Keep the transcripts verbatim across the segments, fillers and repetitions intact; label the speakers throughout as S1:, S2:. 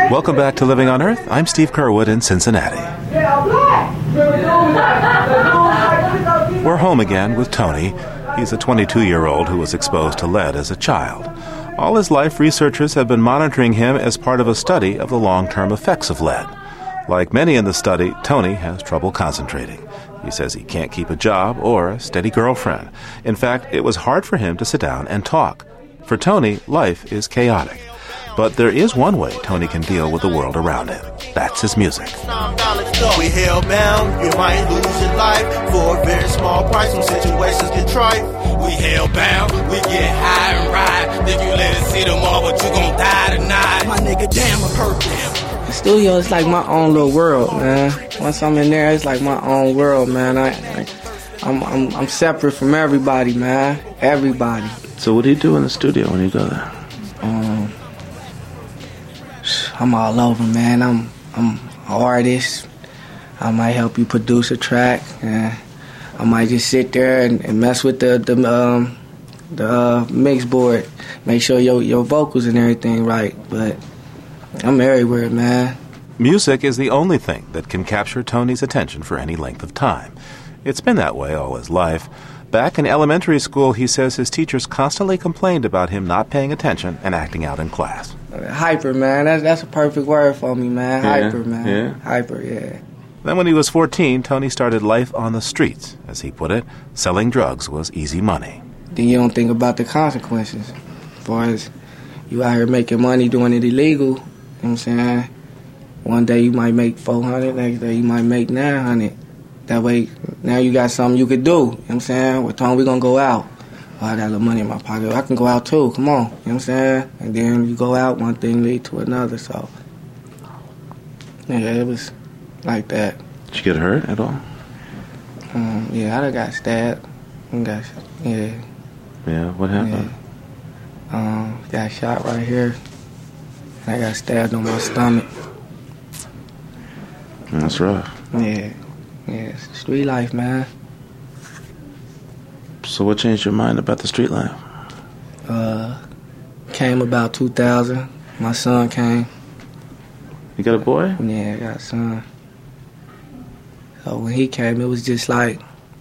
S1: Welcome back to Living on Earth. I'm Steve Curwood in Cincinnati. We're home again with Tony. He's a twenty-two-year-old who was exposed to lead as a child. All his life, researchers have been monitoring him as part of a study of the long-term effects of lead. Like many in the study, Tony has trouble concentrating. He says he can't keep a job or a steady girlfriend. In fact, it was hard for him to sit down and talk. For Tony, life is chaotic. But there is one way Tony can deal with the world around him. That's his music.
S2: We hell-bound, you might lose your life for a very small price when situations get trite. We hell-bound, we get high and ride. Think you let us see them all, but you gon' die tonight. My nigga, damn a purpose.
S3: The studio is like my own little world, man. Once I'm in there, it's like my own world, man. I, I, I'm, I'm, I'm separate from everybody, man. Everybody.
S4: So what do you do in the studio when you go there?
S3: Um, I'm all over, man. I'm, I'm an artist. I might help you produce a track, and I might just sit there and, and mess with the the um, the uh, mix board, make sure your your vocals and everything right. But I'm everywhere, man.
S1: Music is the only thing that can capture Tony's attention for any length of time. It's been that way all his life. Back in elementary school, he says his teachers constantly complained about him not paying attention and acting out in class.
S3: Hyper, man. That's that's a perfect word for me, man.
S4: Yeah,
S3: Hyper, man.
S4: yeah.
S3: Hyper, yeah.
S1: Then when he was fourteen, Tony started life on the streets. As he put it, selling drugs was easy money.
S3: Then you don't think about the consequences. As far as you out here making money doing it illegal, you know what I'm saying? One day you might make four hundred, next day you might make nine hundred. That way, now you got something you could do. You know what I'm saying? What time we gonna go out? Oh, I got a little money in my pocket. I can go out too. Come on. You know what I'm saying? And then you go out, one thing lead to another. So, yeah, it was like that.
S4: Did you get hurt at all?
S3: Um, yeah, I done got stabbed. I got, yeah.
S4: Yeah, what happened?
S3: Yeah. Um, got shot right here. And I got stabbed on my stomach.
S4: That's rough.
S3: Yeah. Yeah, it's street life, man.
S4: So what changed your mind about the street life?
S3: Uh, came about two thousand. My son came.
S4: You got a boy?
S3: Yeah, I got a son. So when he came, it was just like,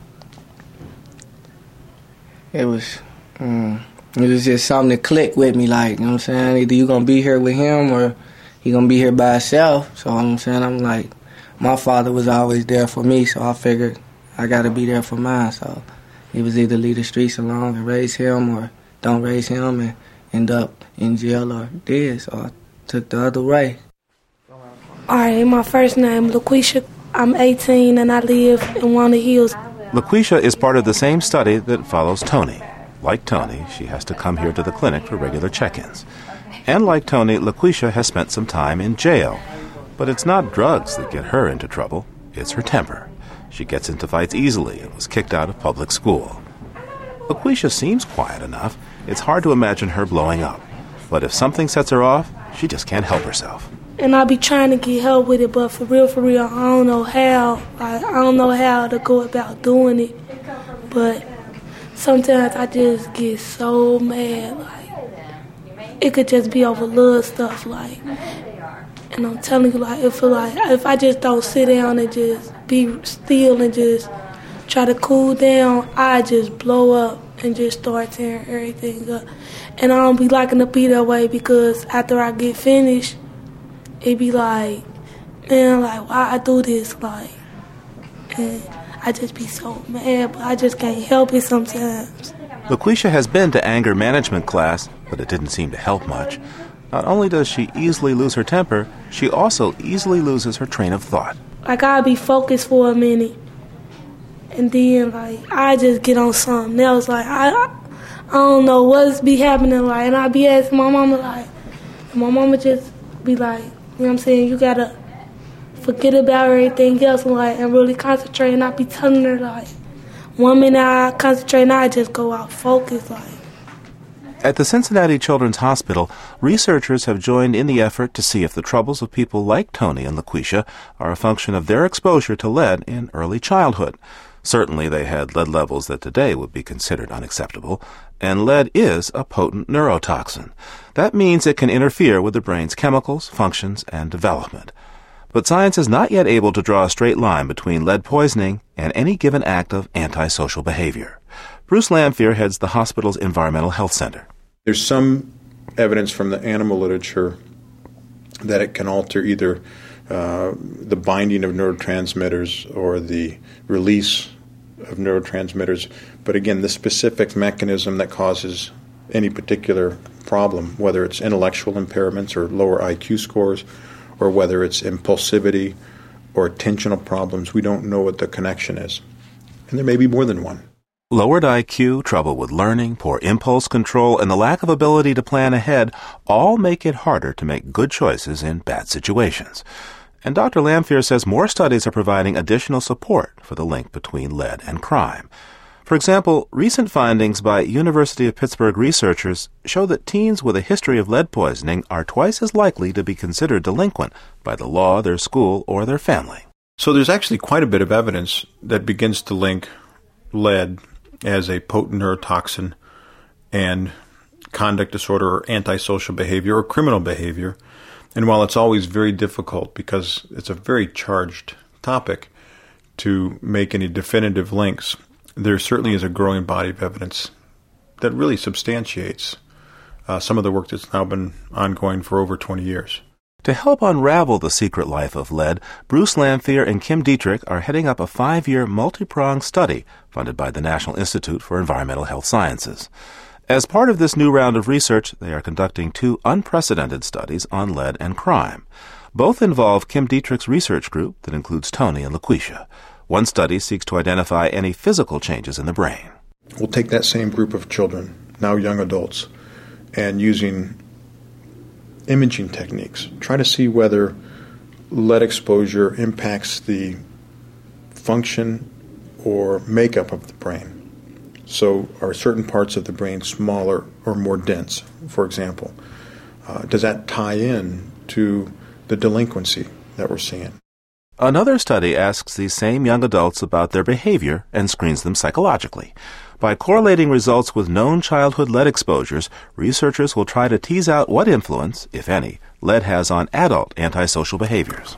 S3: it was, um, it was just something that clicked with me, like, you know what I'm saying? Either you gonna be here with him or he gonna be here by himself. So you know what I'm saying, I'm like, my father was always there for me, so I figured I gotta be there for mine. So it was either leave the streets alone and raise him or don't raise him and end up in jail or dead. So I took the other way.
S5: All right, my first name, LaQuisha. I'm eighteen and I live in Walnut Hills.
S1: LaQuisha is part of the same study that follows Tony. Like Tony, she has to come here to the clinic for regular check-ins. And like Tony, LaQuisha has spent some time in jail. But it's not drugs that get her into trouble, it's her temper. She gets into fights easily and was kicked out of public school. LaQuisha seems quiet enough. It's hard to imagine her blowing up. But if something sets her off, she just can't help herself.
S5: And I be trying to get help with it, but for real, for real, I don't know how. Like, I don't know how to go about doing it. But sometimes I just get so mad. Like, it could just be over little stuff, like. And I'm telling you, like, it feel like if I just don't sit down and just be still and just try to cool down, I just blow up and just start tearing everything up. And I don't be liking to be that way because after I get finished, it be like, man, like, why I do this? Like, and I just be so mad, but I just can't help it sometimes.
S1: LaQuisha has been to anger management class, but it didn't seem to help much. Not only does she easily lose her temper, she also easily loses her train of thought.
S5: Like, I'll be focused for a minute, and then, like, I just get on something else. Like, I I don't know what's be happening, like, and I be asking my mama, like, and my mama just be like, you know what I'm saying, you gotta forget about everything else and, like, and really concentrate, and I be telling her, like, one minute I concentrate and I just go out focused, like.
S1: At the Cincinnati Children's Hospital, researchers have joined in the effort to see if the troubles of people like Tony and LaQuisha are a function of their exposure to lead in early childhood. Certainly they had lead levels that today would be considered unacceptable, and lead is a potent neurotoxin. That means it can interfere with the brain's chemicals, functions, and development. But science is not yet able to draw a straight line between lead poisoning and any given act of antisocial behavior. Bruce Lanphier heads the hospital's Environmental Health Center.
S6: There's some evidence from the animal literature that it can alter either uh, the binding of neurotransmitters or the release of neurotransmitters. But again, the specific mechanism that causes any particular problem, whether it's intellectual impairments or lower I Q scores, or whether it's impulsivity or attentional problems, we don't know what the connection is. And there may be more than one.
S1: Lowered I Q, trouble with learning, poor impulse control, and the lack of ability to plan ahead all make it harder to make good choices in bad situations. And Doctor Lanphier says more studies are providing additional support for the link between lead and crime. For example, recent findings by University of Pittsburgh researchers show that teens with a history of lead poisoning are twice as likely to be considered delinquent by the law, their school, or their family.
S6: So there's actually quite a bit of evidence that begins to link lead as a potent neurotoxin and conduct disorder or antisocial behavior or criminal behavior. And while it's always very difficult because it's a very charged topic to make any definitive links, there certainly is a growing body of evidence that really substantiates uh, some of the work that's now been ongoing for over twenty years.
S1: To help unravel the secret life of lead, Bruce Lanphier and Kim Dietrich are heading up a five-year multi-pronged study funded by the National Institute for Environmental Health Sciences. As part of this new round of research, they are conducting two unprecedented studies on lead and crime. Both involve Kim Dietrich's research group that includes Tony and LaQuisha. One study seeks to identify any physical changes in the brain.
S6: We'll take that same group of children, now young adults, and using imaging techniques, try to see whether lead exposure impacts the function or makeup of the brain. So are certain parts of the brain smaller or more dense, for example? Uh, does that tie in to the delinquency that we're seeing?
S1: Another study asks these same young adults about their behavior and screens them psychologically. By correlating results with known childhood lead exposures, researchers will try to tease out what influence, if any, lead has on adult antisocial behaviors.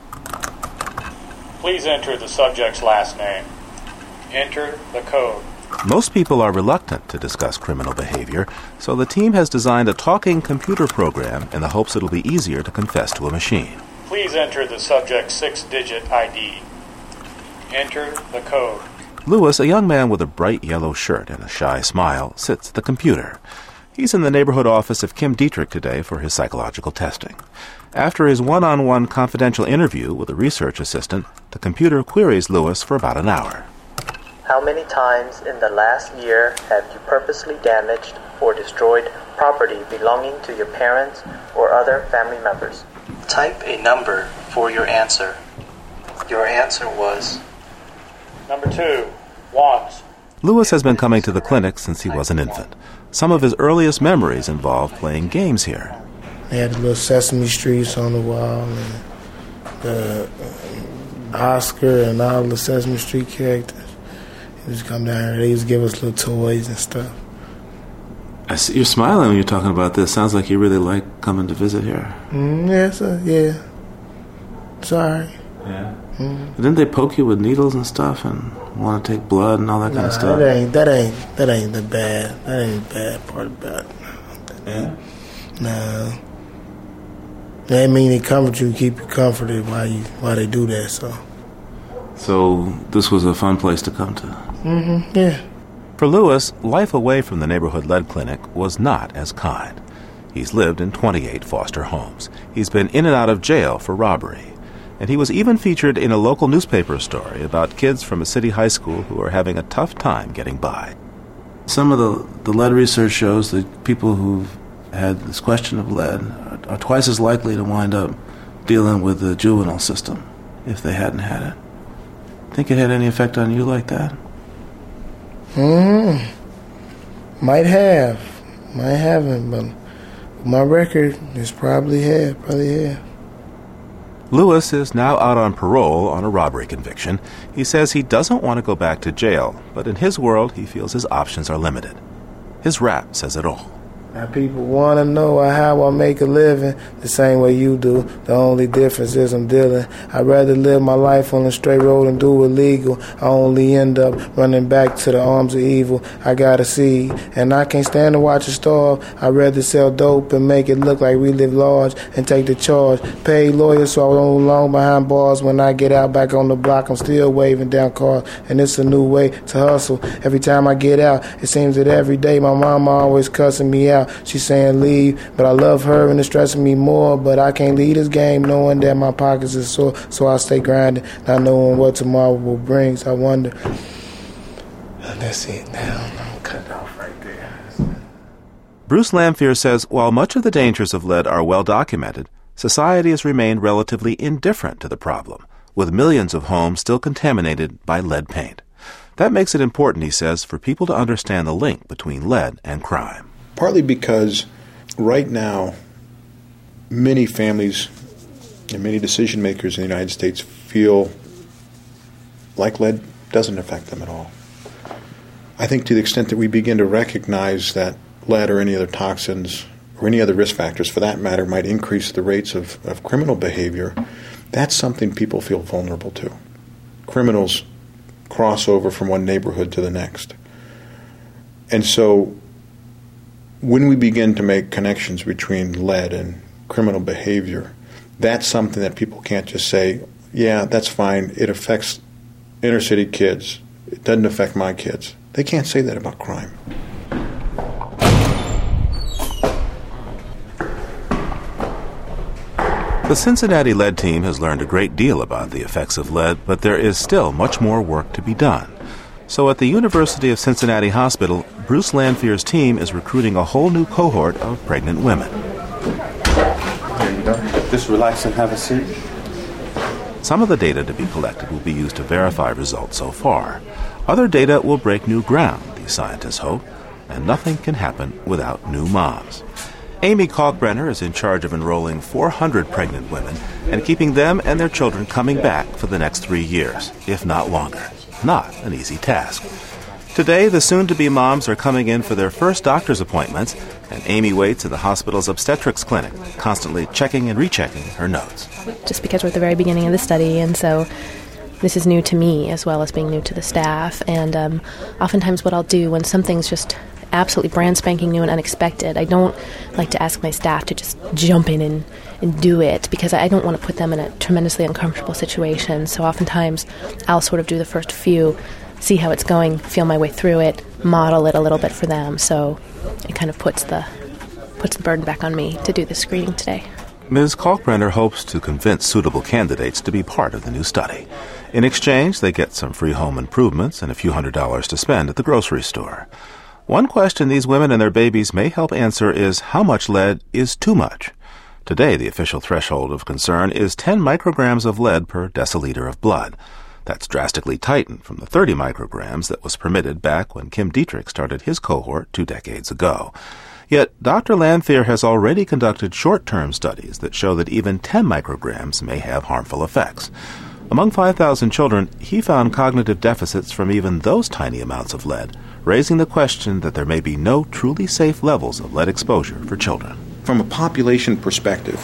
S7: Please enter the subject's last name. Enter the code.
S1: Most people are reluctant to discuss criminal behavior, so the team has designed a talking computer program in the hopes it'll be easier to confess to a machine.
S7: Please enter the subject's six-digit I D. Enter the code.
S1: Lewis, a young man with a bright yellow shirt and a shy smile, sits at the computer. He's in the neighborhood office of Kim Dietrich today for his psychological testing. After his one-on-one confidential interview with a research assistant, the computer queries Lewis for about an hour.
S8: How many times in the last year have you purposely damaged or destroyed property belonging to your parents or other family members? Type a number for your answer. Your answer was...
S7: Number two, once.
S1: Lewis has been coming to the clinic since he was an infant. Some of his earliest memories involve playing games here.
S3: They had the little Sesame Streets on the wall, and the uh, Oscar and all the Sesame Street characters. They just come down here. They used to give us little toys and stuff.
S4: I see you're smiling when you're talking about this. Sounds like you really like coming to visit here.
S3: Mm, yeah, so, yeah. Sorry.
S4: Yeah. Mm. Didn't they poke you with needles and stuff and want to take blood and all that
S3: nah,
S4: kind of stuff?
S3: That ain't that ain't that ain't the bad that ain't the bad part about it.
S4: Yeah.
S3: No. That mean they comfort you, keep you comforted while you while they do that. So.
S4: So this was a fun place to come to.
S3: Mm-hmm. Yeah.
S1: For Lewis, life away from the neighborhood lead clinic was not as kind. He's lived in twenty-eight foster homes. He's been in and out of jail for robbery. And he was even featured in a local newspaper story about kids from a city high school who are having a tough time getting by.
S4: Some of the, the lead research shows that people who've had this question of lead are, are twice as likely to wind up dealing with the juvenile system if they hadn't had it. Think it had any effect on you like that?
S3: Hmm. Might have. Might haven't, but my record is probably have. Probably have.
S1: Lewis is now out on parole on a robbery conviction. He says he doesn't want to go back to jail, but in his world, he feels his options are limited. His rap says it all.
S9: Now people want to know how I make a living the same way you do. The only difference is I'm dealing. I'd rather live my life on the straight road and do illegal. I only end up running back to the arms of evil. I got a seed, and I can't stand to watch it starve. I'd rather sell dope and make it look like we live large and take the charge. Pay lawyers so I don't belong behind bars. When I get out back on the block, I'm still waving down cars, and it's a new way to hustle. Every time I get out, it seems that every day my mama always cussing me out. She's saying leave, but I love her and it's stressing me more. But I can't leave this game knowing that my pockets are sore, so I stay grinding, not knowing what tomorrow will bring. So I wonder. And that's it now. I'm cut it off right there.
S1: Bruce Lanphier says while much of the dangers of lead are well documented, society has remained relatively indifferent to the problem, with millions of homes still contaminated by lead paint. That makes it important, he says, for people to understand the link between lead and crime.
S6: Partly because right now, many families and many decision makers in the United States feel like lead doesn't affect them at all. I think to the extent that we begin to recognize that lead or any other toxins or any other risk factors for that matter might increase the rates of, of criminal behavior, that's something people feel vulnerable to. Criminals cross over from one neighborhood to the next. And so when we begin to make connections between lead and criminal behavior, that's something that people can't just say, yeah, that's fine, it affects inner city kids, it doesn't affect my kids. They can't say that about crime.
S1: The Cincinnati lead team has learned a great deal about the effects of lead, but there is still much more work to be done. So at the University of Cincinnati Hospital, Bruce Lanphier's team is recruiting a whole new cohort of pregnant women.
S10: There you go. Just relax and have a seat.
S1: Some of the data to be collected will be used to verify results so far. Other data will break new ground, these scientists hope, and nothing can happen without new moms. Amy Kalkbrenner is in charge of enrolling four hundred pregnant women and keeping them and their children coming back for the next three years, if not longer. Not an easy task. Today, the soon-to-be moms are coming in for their first doctor's appointments, and Amy waits at the hospital's obstetrics clinic, constantly checking and rechecking her notes.
S11: Just because we're at the very beginning of the study, and so this is new to me as well as being new to the staff. And um, oftentimes what I'll do when something's just absolutely brand spanking new and unexpected, I don't like to ask my staff to just jump in and, and do it, because I don't want to put them in a tremendously uncomfortable situation. So oftentimes I'll sort of do the first few, see how it's going, feel my way through it, model it a little bit for them. So it kind of puts the puts the burden back on me to do the screening today.
S1: Miz Kalkbrenner hopes to convince suitable candidates to be part of the new study. In exchange, they get some free home improvements and a few hundred dollars to spend at the grocery store. One question these women and their babies may help answer is how much lead is too much. Today, the official threshold of concern is ten micrograms of lead per deciliter of blood. That's drastically tightened from the thirty micrograms that was permitted back when Kim Dietrich started his cohort two decades ago. Yet, Doctor Lanphier has already conducted short-term studies that show that even ten micrograms may have harmful effects. Among five thousand children, he found cognitive deficits from even those tiny amounts of lead, raising the question that there may be no truly safe levels of lead exposure for children.
S6: From a population perspective,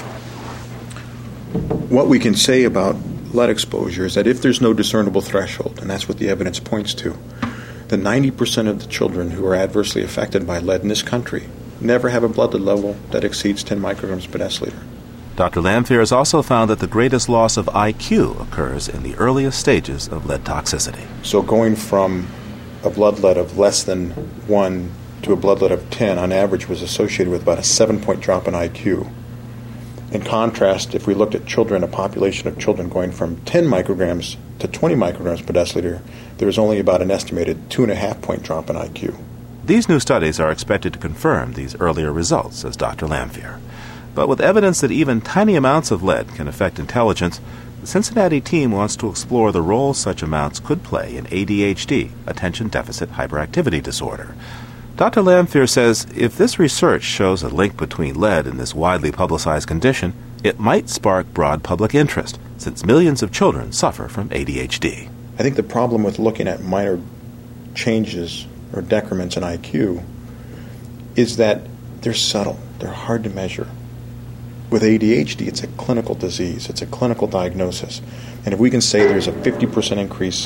S6: what we can say about lead exposure is that if there's no discernible threshold, and that's what the evidence points to, that ninety percent of the children who are adversely affected by lead in this country never have a blood lead level that exceeds ten micrograms per deciliter.
S1: Doctor Lanphier has also found that the greatest loss of I Q occurs in the earliest stages of lead toxicity.
S6: So going from a blood lead of less than one to a blood lead of ten on average was associated with about a seven-point drop in I Q. In contrast, if we looked at children, a population of children going from ten micrograms to twenty micrograms per deciliter, there was only about an estimated two and a half point drop in I Q.
S1: These new studies are expected to confirm these earlier results, says Doctor Lanphier. But with evidence that even tiny amounts of lead can affect intelligence, the Cincinnati team wants to explore the role such amounts could play in A D H D, attention deficit hyperactivity disorder. Doctor Lamphere says if this research shows a link between lead and this widely publicized condition, it might spark broad public interest, since millions of children suffer from A D H D.
S6: I think the problem with looking at minor changes or decrements in I Q is that they're subtle. They're hard to measure. With A D H D, it's a clinical disease. It's a clinical diagnosis. And if we can say there's a fifty percent increase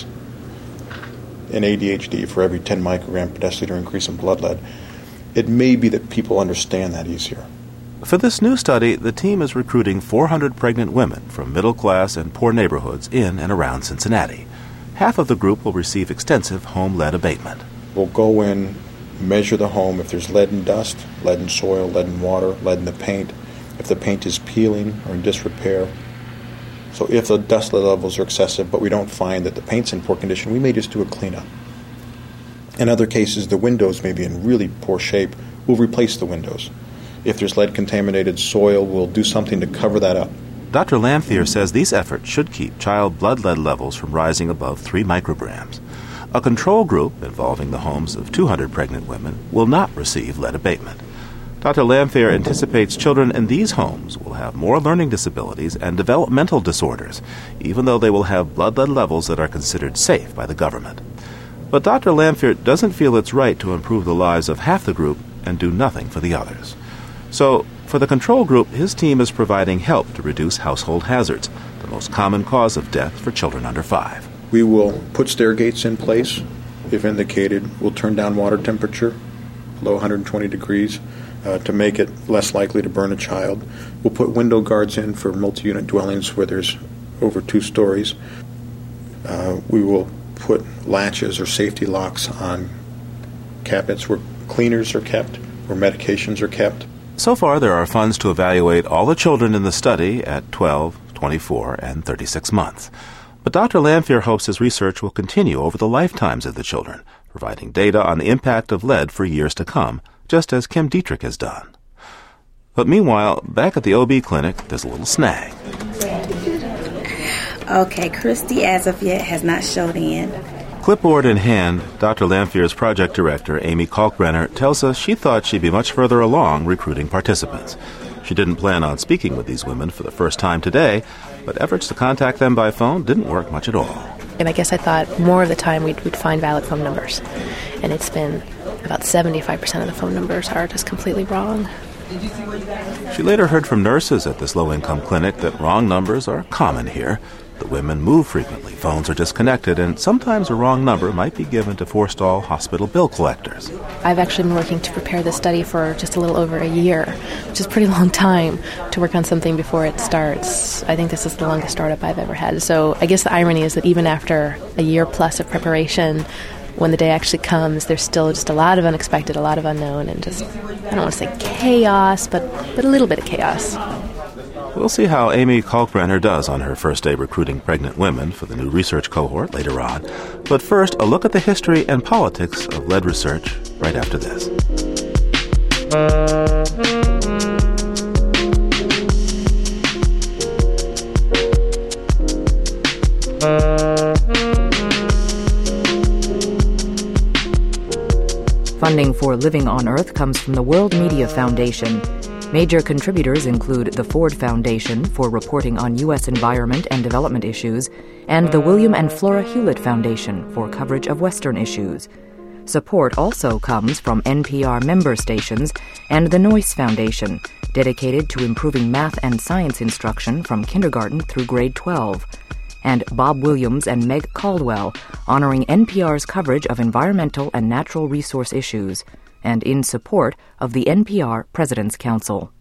S6: in A D H D for every ten microgram per deciliter increase in blood lead, it may be that people understand that easier.
S1: For this new study, the team is recruiting four hundred pregnant women from middle-class and poor neighborhoods in and around Cincinnati. Half of the group will receive extensive home lead abatement.
S6: We'll go in, measure the home. If there's lead in dust, lead in soil, lead in water, lead in the paint, if the paint is peeling or in disrepair. So if the dust levels are excessive, but we don't find that the paint's in poor condition, we may just do a cleanup. In other cases, the windows may be in really poor shape. We'll replace the windows. If there's lead-contaminated soil, we'll do something to cover that up.
S1: Doctor Lamphere says these efforts should keep child blood lead levels from rising above three micrograms. A control group involving the homes of two hundred pregnant women will not receive lead abatement. Doctor Lamphere anticipates children in these homes will have more learning disabilities and developmental disorders, even though they will have blood lead levels that are considered safe by the government. But Doctor Lamphere doesn't feel it's right to improve the lives of half the group and do nothing for the others. So, for the control group, his team is providing help to reduce household hazards, the most common cause of death for children under five.
S6: We will put stair gates in place. If indicated, we'll turn down water temperature below one hundred twenty degrees. Uh, to make it less likely to burn a child. We'll put window guards in for multi-unit dwellings where there's over two stories. Uh, we will put latches or safety locks on cabinets where cleaners are kept, where medications are kept.
S1: So far, there are funds to evaluate all the children in the study at twelve, twenty-four, and thirty-six months. But Doctor Lamphere hopes his research will continue over the lifetimes of the children, providing data on the impact of lead for years to come, just as Kim Dietrich has done. But meanwhile, back at the O B clinic, there's a little snag.
S12: Okay, Christy, as of yet, has not showed in.
S1: Clipboard in hand, Doctor Lamphere's project director, Amy Kalkbrenner, tells us she thought she'd be much further along recruiting participants. She didn't plan on speaking with these women for the first time today, but efforts to contact them by phone didn't work much at all.
S11: And I guess I thought more of the time we'd, we'd find valid phone numbers. And it's been about seventy-five percent of the phone numbers are just completely wrong.
S1: She later heard from nurses at this low-income clinic that wrong numbers are common here. The women move frequently, phones are disconnected, and sometimes a wrong number might be given to forestall hospital bill collectors.
S11: I've actually been working to prepare this study for just a little over a year, which is a pretty long time to work on something before it starts. I think this is the longest startup I've ever had. So I guess the irony is that even after a year plus of preparation, when the day actually comes, there's still just a lot of unexpected, a lot of unknown, and just, I don't want to say chaos, but, but a little bit of chaos.
S1: We'll see how Amy Kalkbrenner does on her first day recruiting pregnant women for the new research cohort later on. But first, a look at the history and politics of lead research right after this.
S13: Funding for Living on Earth comes from the World Media Foundation. Major contributors include the Ford Foundation for reporting on U S environment and development issues, and the William and Flora Hewlett Foundation for coverage of Western issues. Support also comes from N P R member stations and the Noyce Foundation, dedicated to improving math and science instruction from kindergarten through grade twelve. And Bob Williams and Meg Caldwell, honoring N P R's coverage of environmental and natural resource issues, and in support of the N P R President's Council.